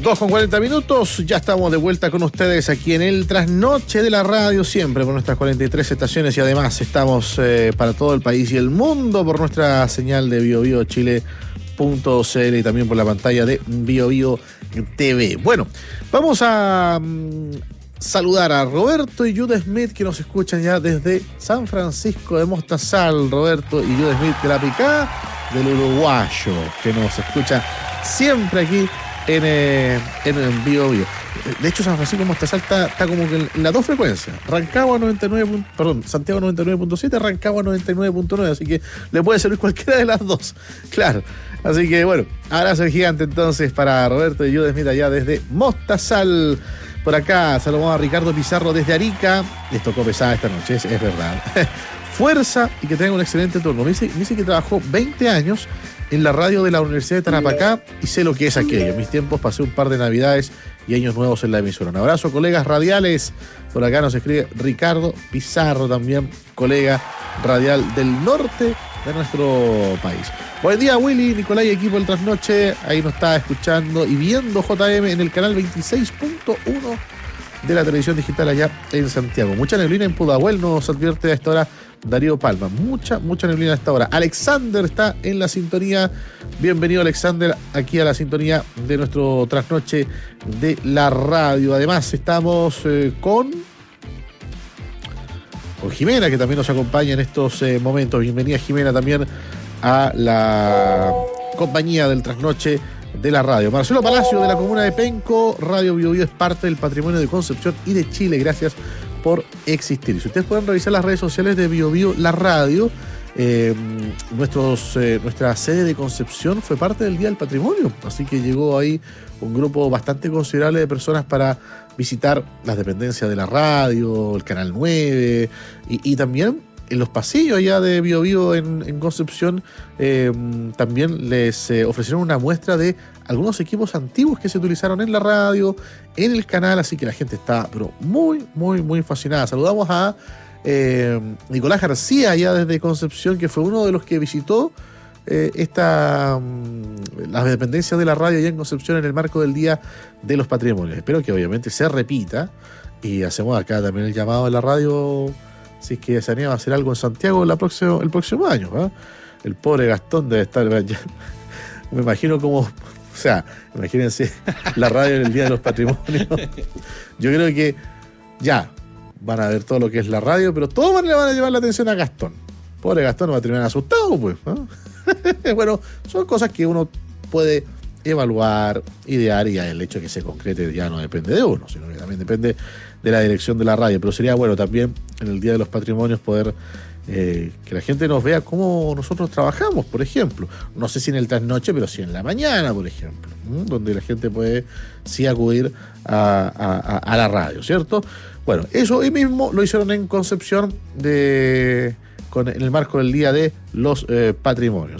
2:40, ya estamos de vuelta con ustedes aquí en el Trasnoche de la Radio, siempre por nuestras 43 estaciones y además estamos para todo el país y el mundo por nuestra señal de biobiochile.cl y también por la pantalla de BioBio TV. Bueno, vamos a saludar a Roberto y Jude Smith que nos escuchan ya desde San Francisco de Mostazal. Roberto y Jude Smith de la Picá del Uruguayo, que nos escucha siempre aquí en BioBio. De hecho, San Francisco de Mostazal está como que en las dos frecuencias. Santiago 99.7, Rancagua 99.9, así que le puede servir cualquiera de las dos. Claro. Así que bueno, abrazo gigante entonces para Roberto y Jude Smith allá desde Mostazal. Por acá saludamos a Ricardo Pizarro desde Arica. Les tocó pesada esta noche, es verdad. Fuerza y que tenga un excelente turno. Me dice que trabajó 20 años en la radio de la Universidad de Tarapacá y sé lo que es aquello. En mis tiempos pasé un par de navidades y años nuevos en la emisora. Un abrazo, colegas radiales. Por acá nos escribe Ricardo Pizarro, también colega radial del norte de nuestro país. Buen día, Willy, Nicolás y equipo del Trasnoche. Ahí nos está escuchando y viendo JM en el canal 26.1 de la televisión digital allá en Santiago. Mucha neblina en Pudahuel, nos advierte a esta hora Darío Palma. Mucha neblina a esta hora. Alexander está en la sintonía. Bienvenido, Alexander, aquí a la sintonía de nuestro Trasnoche de la radio. Además, estamos con Jimena, que también nos acompaña en estos momentos. Bienvenida, Jimena, también a la compañía del Trasnoche de la radio. Marcelo Palacio, de la comuna de Penco. Radio BioBio es parte del patrimonio de Concepción y de Chile. Gracias por existir. Si ustedes pueden revisar las redes sociales de BioBio la radio, nuestra sede de Concepción fue parte del Día del Patrimonio, así que llegó ahí un grupo bastante considerable de personas para visitar las dependencias de la radio, el Canal 9 y también en los pasillos allá de BioBio en Concepción también les ofrecieron una muestra de algunos equipos antiguos que se utilizaron en la radio, en el canal, así que la gente está pero muy fascinada. Saludamos a Nicolás García allá desde Concepción, que fue uno de los que visitó las dependencias de la radio allá en Concepción en el marco del Día de los Patrimonios. Espero que obviamente se repita y hacemos acá también el llamado de la radio, si es que se anima a hacer algo en Santiago el próximo año, ¿eh? El pobre Gastón debe estar ya, me imagino como, o sea, imagínense la radio en el Día de los Patrimonios. Yo creo que ya van a ver todo lo que es la radio, pero todos le van a llevar la atención a Gastón. Pobre Gastón va a terminar asustado, pues, ¿no? Bueno, son cosas que uno puede evaluar, idear, y el hecho de que se concrete ya no depende de uno, sino que también depende de la dirección de la radio. Pero sería bueno también en el Día de los Patrimonios poder que la gente nos vea cómo nosotros trabajamos, por ejemplo. No sé si en el trasnoche, pero sí en la mañana, por ejemplo, donde la gente puede sí acudir a la radio, ¿cierto? Bueno, eso hoy mismo lo hicieron en Concepción en el marco del Día de los Patrimonios.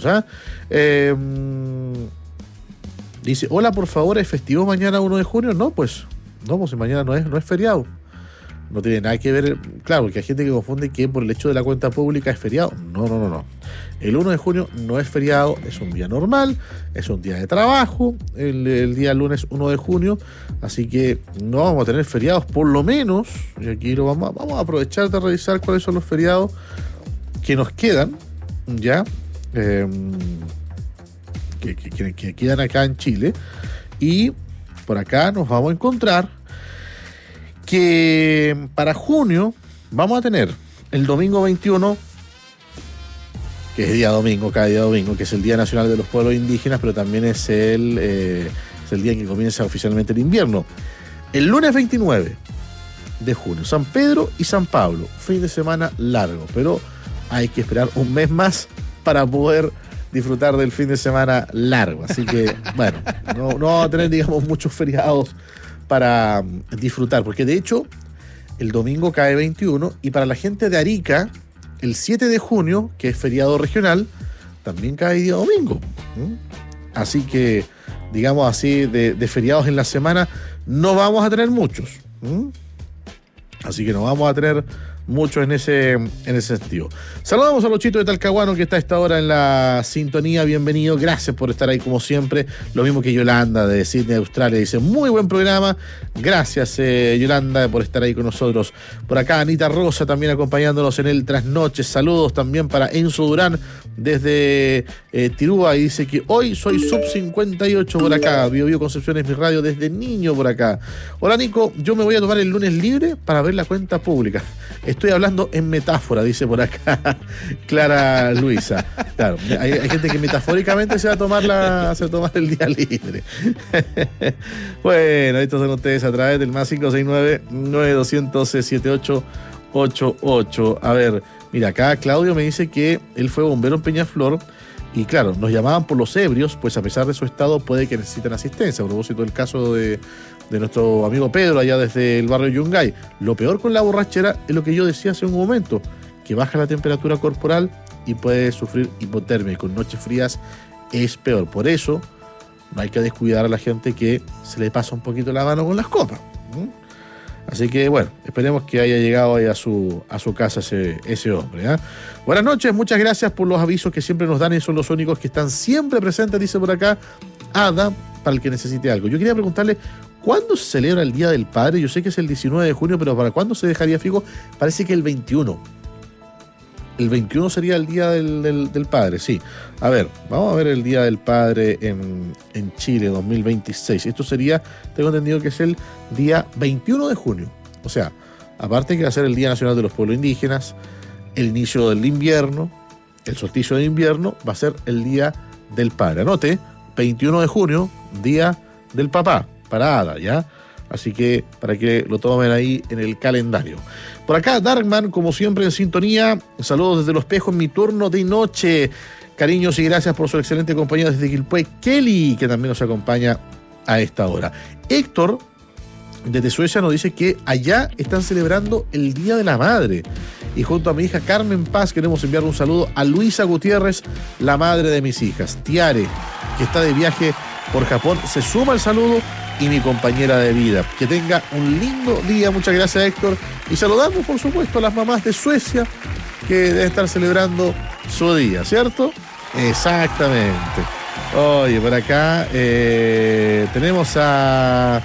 Dice, hola, por favor, ¿es festivo mañana 1 de junio? No, pues mañana no es feriado. No tiene nada que ver, claro, porque hay gente que confunde que por el hecho de la cuenta pública es feriado. No. El 1 de junio no es feriado, es un día normal, es un día de trabajo, el día lunes 1 de junio, así que no vamos a tener feriados, por lo menos, y aquí vamos a aprovechar de revisar cuáles son los feriados que nos quedan, ya, que quedan acá en Chile, y por acá nos vamos a encontrar que para junio vamos a tener el domingo 21, que es día domingo, cada día domingo, que es el Día Nacional de los Pueblos Indígenas, pero también es el día en que comienza oficialmente el invierno. El lunes 29 de junio, San Pedro y San Pablo, fin de semana largo, pero hay que esperar un mes más para poder disfrutar del fin de semana largo. Así que, bueno, no vamos a tener, digamos, muchos feriados para disfrutar, porque de hecho el domingo cae 21 y para la gente de Arica el 7 de junio, que es feriado regional, también cae día domingo. Así que, digamos así, de feriados en la semana no vamos a tener muchos. Así que no vamos a tener mucho en ese sentido. Saludamos a Luchito de Talcahuano, que está a esta hora en la sintonía. Bienvenido, gracias por estar ahí como siempre. Lo mismo que Yolanda de Sydney, Australia, dice muy buen programa. Gracias, Yolanda, por estar ahí con nosotros. Por acá Anita Rosa también acompañándonos en el Trasnoche. Saludos también para Enzo Durán desde Tirúa, y dice que hoy soy sub 58 por acá. Bio Concepción es mi radio desde niño por acá. Hola Nico, yo me voy a tomar el lunes libre para ver la cuenta pública. Estoy hablando en metáfora, dice por acá Clara Luisa. Claro, hay gente que metafóricamente se va a tomar el día libre. Bueno, estos son ustedes a través del más 569-9200-7888. A ver, mira, acá Claudio me dice que él fue bombero en Peñaflor. Y claro, nos llamaban por los ebrios, pues a pesar de su estado puede que necesiten asistencia. A propósito del caso de nuestro amigo Pedro allá desde el barrio Yungay. Lo peor con la borrachera es lo que yo decía hace un momento, que baja la temperatura corporal y puede sufrir hipotermia, y con noches frías es peor. Por eso no hay que descuidar a la gente que se le pasa un poquito la mano con las copas. Así que bueno, esperemos que haya llegado ahí a su casa ese hombre, ¿eh? Buenas noches, muchas gracias por los avisos que siempre nos dan, y son los únicos que están siempre presentes, dice por acá Ada, para el que necesite algo. Yo quería preguntarle, ¿cuándo se celebra el Día del Padre? Yo sé que es el 19 de junio, pero ¿para cuándo se dejaría fijo? Parece que el 21. El 21 sería el Día del Padre, sí. A ver, vamos a ver el Día del Padre en Chile 2026. Esto sería, tengo entendido que es el día 21 de junio. O sea, aparte que va a ser el Día Nacional de los Pueblos Indígenas, el inicio del invierno, el solsticio de invierno, va a ser el Día del Padre. Anote, 21 de junio, Día del Papá, para Ada, ¿ya? Así que para que lo tomen ahí en el calendario. Por acá, Darkman, como siempre en sintonía. Saludos desde Los Pejos en mi turno de noche. Cariños y gracias por su excelente compañía desde Quilpué. Kelly, que también nos acompaña a esta hora. Héctor, desde Suecia, nos dice que allá están celebrando el Día de la Madre. Y junto a mi hija Carmen Paz queremos enviar un saludo a Luisa Gutiérrez, la madre de mis hijas. Tiare, que está de viaje por Japón, se suma al saludo, y mi compañera de vida. Que tenga un lindo día. Muchas gracias, Héctor. Y saludamos, por supuesto, a las mamás de Suecia, que deben estar celebrando su día, ¿cierto? Exactamente. Oye, por acá tenemos a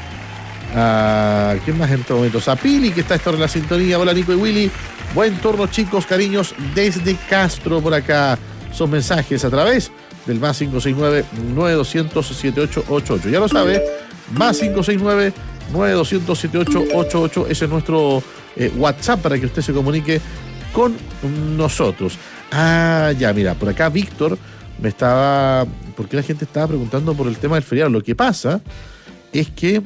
¿quién más en estos momentos? A Pili, que está a esta hora en la sintonía. Hola, Nico y Willy. Buen turno, chicos, cariños desde Castro por acá. Son mensajes a través del más 569-9200-7888. Ya lo sabe, más 569-9200-7888. Ese es nuestro WhatsApp para que usted se comunique con nosotros. Ah, ya, mira, por acá Víctor ¿por qué la gente estaba preguntando por el tema del feriado? Lo que pasa es que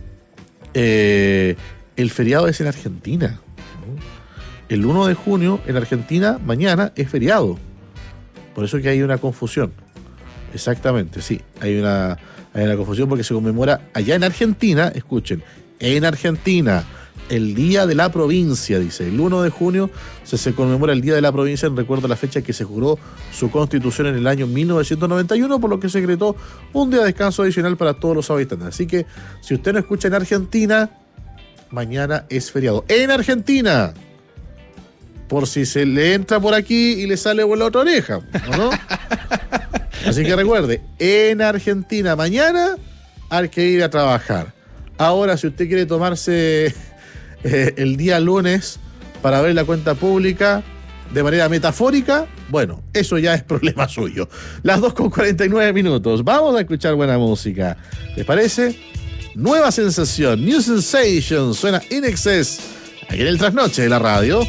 el feriado es en Argentina. El 1 de junio en Argentina, mañana, es feriado. Por eso que hay una confusión. Exactamente, sí. Hay una confusión porque se conmemora allá en Argentina, escuchen, en Argentina, el Día de la Provincia, dice. El 1 de junio se conmemora el Día de la Provincia en recuerdo a la fecha que se juró su constitución en el año 1991, por lo que se decretó un día de descanso adicional para todos los habitantes. Así que, si usted no escucha en Argentina, mañana es feriado. ¡En Argentina! Por si se le entra por aquí y le sale por la otra oreja, ¿no? Así que recuerde, en Argentina mañana hay que ir a trabajar. Ahora, si usted quiere tomarse el día lunes para ver la cuenta pública de manera metafórica, bueno, eso ya es problema suyo. Las 2:49. Vamos a escuchar buena música. ¿Les parece? Nueva sensación, New Sensation, suena In Excess, aquí en el Trasnoche de la radio.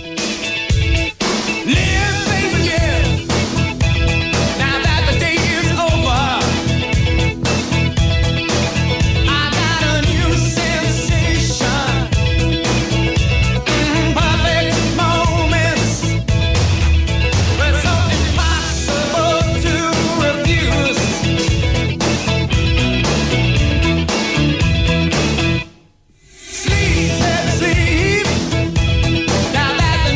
Sleep, now that the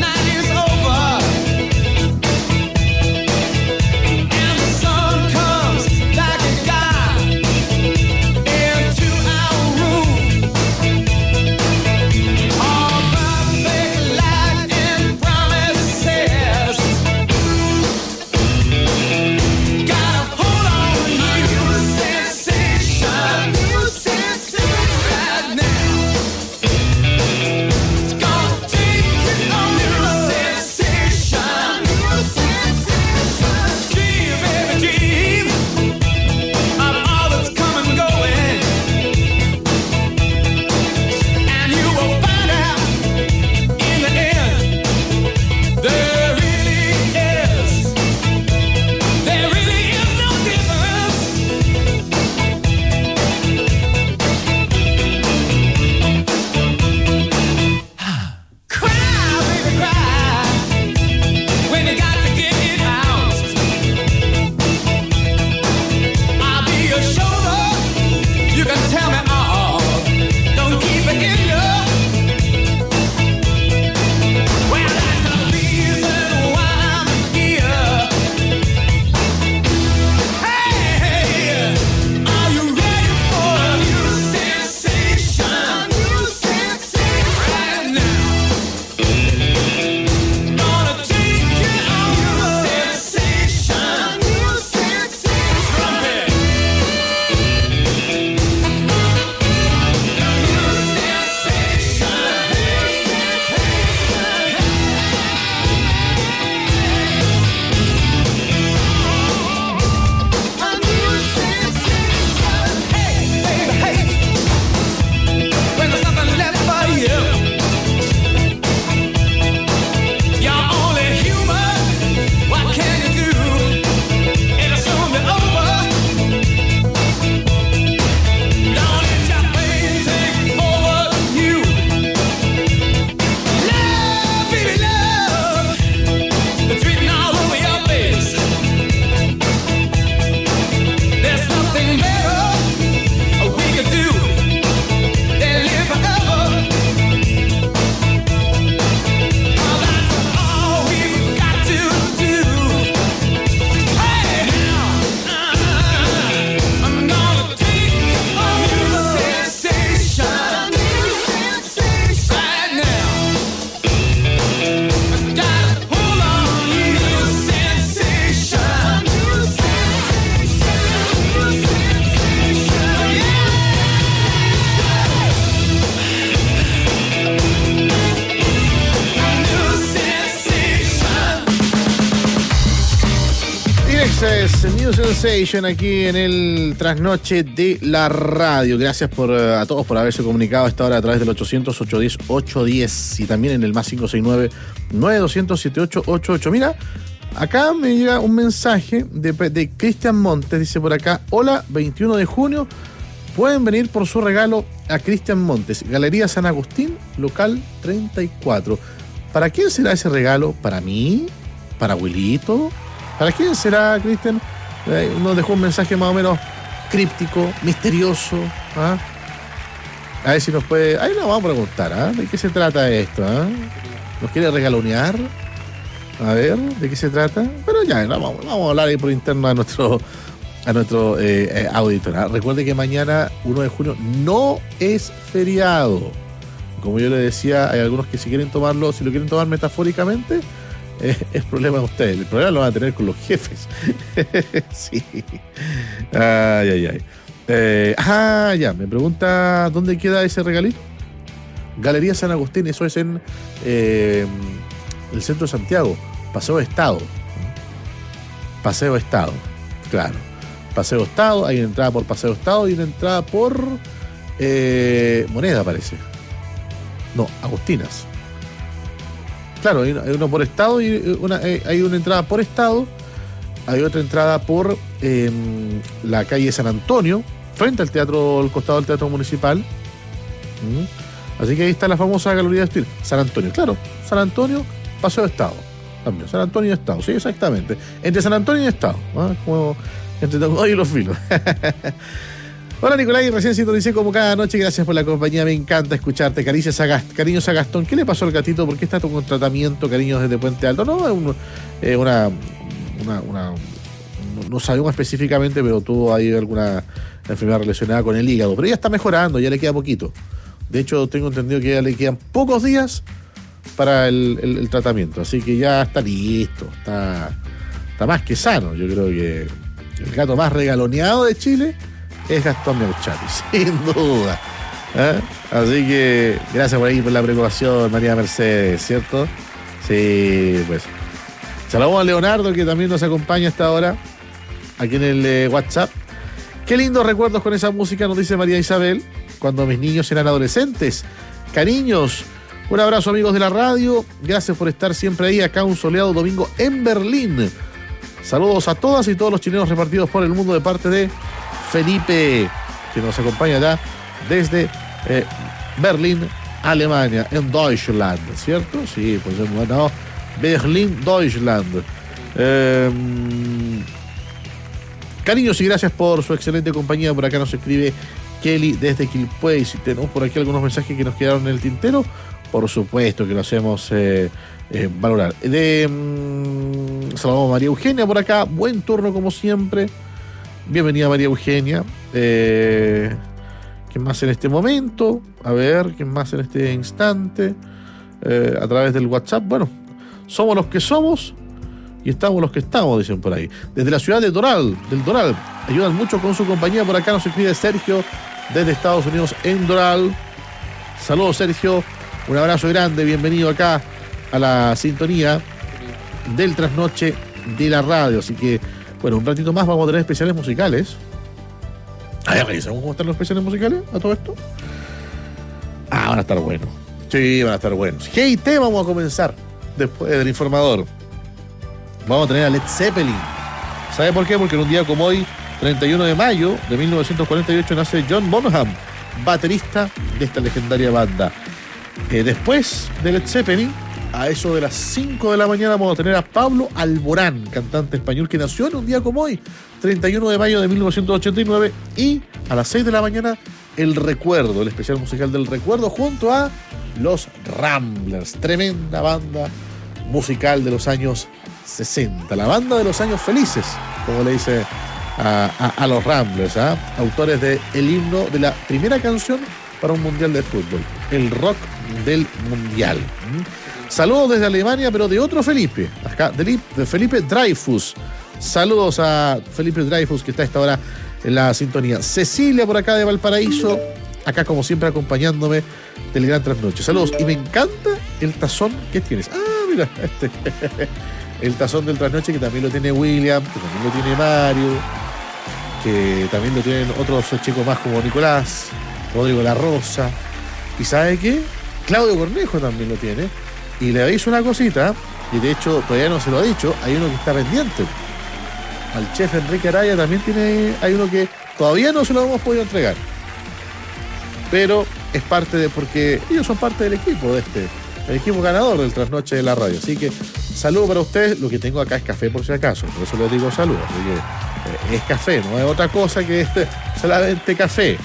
es New Sensation aquí en el Trasnoche de la Radio. Gracias a todos por haberse comunicado a esta hora a través del 800-810-810 y también en el más 569-9200-7888. Mira, acá me llega un mensaje de Cristian Montes. Dice por acá: hola, 21 de junio. Pueden venir por su regalo a Cristian Montes, Galería San Agustín, local 34. ¿Para quién será ese regalo? ¿Para mí? ¿Para abuelito? ¿Para quién será, Cristian? Nos dejó un mensaje más o menos críptico, misterioso. ¿Ah? A ver si nos puede... Ahí nos vamos a preguntar, ¿ah? ¿De qué se trata esto? ¿Ah? ¿Nos quiere regalonear? A ver, ¿de qué se trata? Pero ya, vamos a hablar ahí por interno a nuestro auditor. ¿Ah? Recuerde que mañana, 1 de junio, no es feriado. Como yo le decía, hay algunos que si lo quieren tomar metafóricamente, es problema de ustedes. El problema lo van a tener con los jefes. Sí. Ay. Ya, me pregunta dónde queda ese regalito. Galería San Agustín, eso es en el centro de Santiago. Paseo Estado, claro. Paseo Estado, hay una entrada por Paseo Estado y una entrada por Moneda, parece. No, Agustinas. Claro, hay uno por Estado y hay una entrada por Estado, hay otra entrada por la calle San Antonio, frente al costado del Teatro Municipal. Así que ahí está la famosa Galería de Estilo. San Antonio, claro, San Antonio, Paseo de Estado. También, San Antonio y Estado, sí, exactamente. Entre San Antonio y Estado, ¿no? Como entre Tongoy y Los Filos. Hola Nicolás, recién sintonicé como cada noche, gracias por la compañía, me encanta escucharte. Cariños a Gastón, ¿qué le pasó al gatito? ¿Por qué está con tratamiento, cariños desde Puente Alto? No, no sabemos específicamente, pero tuvo ahí alguna enfermedad relacionada con el hígado, pero ya está mejorando, ya le queda poquito. De hecho, tengo entendido que ya le quedan pocos días para el tratamiento, así que ya está listo, está más que sano. Yo creo que el gato más regaloneado de Chile es Gastón Meuchati, sin duda. Así que gracias por ahí por la preocupación, María Mercedes, ¿cierto? Sí, pues. Saludamos a Leonardo, que también nos acompaña hasta ahora, aquí en el WhatsApp. Qué lindos recuerdos con esa música, nos dice María Isabel, cuando mis niños eran adolescentes. Cariños, un abrazo amigos de la radio, gracias por estar siempre ahí, acá un soleado domingo en Berlín. Saludos a todas y todos los chilenos repartidos por el mundo de parte de Felipe, que nos acompaña ya desde Berlín, Alemania, en Deutschland, ¿cierto? Sí, pues bueno, Berlín, Deutschland. Cariños y gracias por su excelente compañía. Por acá nos escribe Kelly desde Quilpué. Si tenemos por aquí algunos mensajes que nos quedaron en el tintero, por supuesto que lo hacemos valorar. Saludamos a María Eugenia por acá. Buen turno como siempre. Bienvenida María Eugenia. ¿Quién más en este momento? A ver, ¿quién más en este instante? A través del WhatsApp. Bueno, somos los que somos y estamos los que estamos, dicen por ahí. Desde la ciudad del Doral, ayudan mucho con su compañía. Por acá nos escribe Sergio desde Estados Unidos en Doral. Saludos Sergio, un abrazo grande, bienvenido acá a la sintonía del Trasnoche de la Radio. Así que, bueno, un ratito más vamos a tener especiales musicales. A ver, revisamos cómo están los especiales musicales a todo esto. Van a estar buenos. Sí, van a estar buenos. GIT vamos a comenzar después del informador. Vamos a tener a Led Zeppelin. ¿Sabe por qué? Porque en un día como hoy, 31 de mayo de 1948, nace John Bonham, baterista de esta legendaria banda. Después de Led Zeppelin, a eso de las 5 de la mañana, vamos a tener a Pablo Alborán, cantante español que nació en un día como hoy, 31 de mayo de 1989, y a las 6 de la mañana, El Recuerdo, el especial musical del Recuerdo, junto a los Ramblers, tremenda banda musical de los años 60, la banda de los años felices, como le dice a los Ramblers, autores del himno de la primera canción para un mundial de fútbol, el rock del mundial. Saludos desde Alemania, pero de otro Felipe, acá, de Felipe Dreyfus. Saludos a Felipe Dreyfus, que está a esta hora en la sintonía. Cecilia por acá de Valparaíso, acá como siempre acompañándome del gran trasnoche. Saludos, y me encanta el tazón que tienes. Mira, el tazón del trasnoche, que también lo tiene William, que también lo tiene Mario, que también lo tienen otros chicos más como Nicolás, Rodrigo La Rosa. ¿Y sabe qué? Claudio Cornejo también lo tiene. Y le aviso una cosita, y de hecho todavía no se lo ha dicho, hay uno que está pendiente. Al chef Enrique Araya también hay uno que todavía no se lo hemos podido entregar. Pero es parte de, porque ellos son parte del equipo el equipo ganador del trasnoche de la radio. Así que saludo para ustedes. Lo que tengo acá es café, por si acaso, por eso les digo saludos. Así que es café, no es otra cosa que solamente café.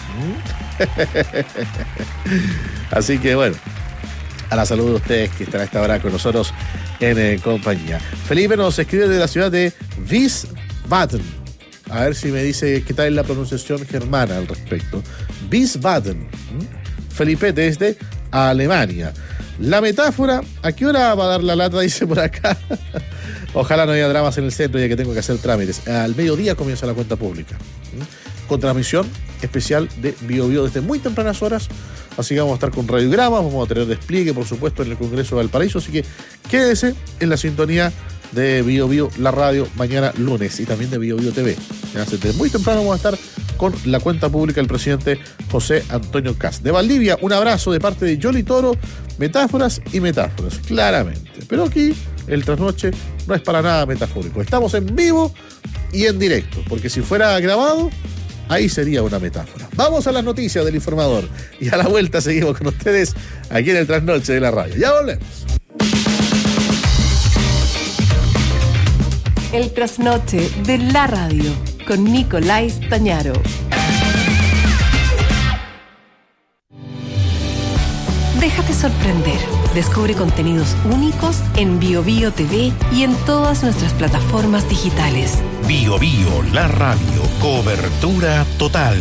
Así que bueno, a la salud de ustedes que están a esta hora con nosotros en compañía. Felipe nos escribe de la ciudad de Wiesbaden. A ver si me dice qué tal es la pronunciación germana al respecto. Wiesbaden. Felipe desde Alemania. La metáfora, ¿a qué hora va a dar la lata? Dice por acá. Ojalá no haya dramas en el centro ya que tengo que hacer trámites. Al mediodía comienza la cuenta pública. Con transmisión especial de Bio Bio desde muy tempranas horas. Así que vamos a estar con radiogramas, vamos a tener despliegue, por supuesto, en el Congreso de Valparaíso. Así que quédese en la sintonía de Bio Bio, la radio, mañana lunes, y también de Bio Bio TV. Desde muy temprano vamos a estar con la cuenta pública del presidente José Antonio Kast. De Valdivia, un abrazo de parte de Yoli Toro, metáforas y metáforas, claramente. Pero aquí el trasnoche no es para nada metafórico. Estamos en vivo y en directo, porque si fuera grabado, ahí sería una metáfora. Vamos a las noticias del informador y a la vuelta seguimos con ustedes aquí en el trasnoche de la radio. Ya volvemos. El trasnoche de la radio con Nicolás Tañaro. Déjate sorprender. Descubre contenidos únicos en Bio Bio TV y en todas nuestras plataformas digitales. Bio Bio, la radio, cobertura total.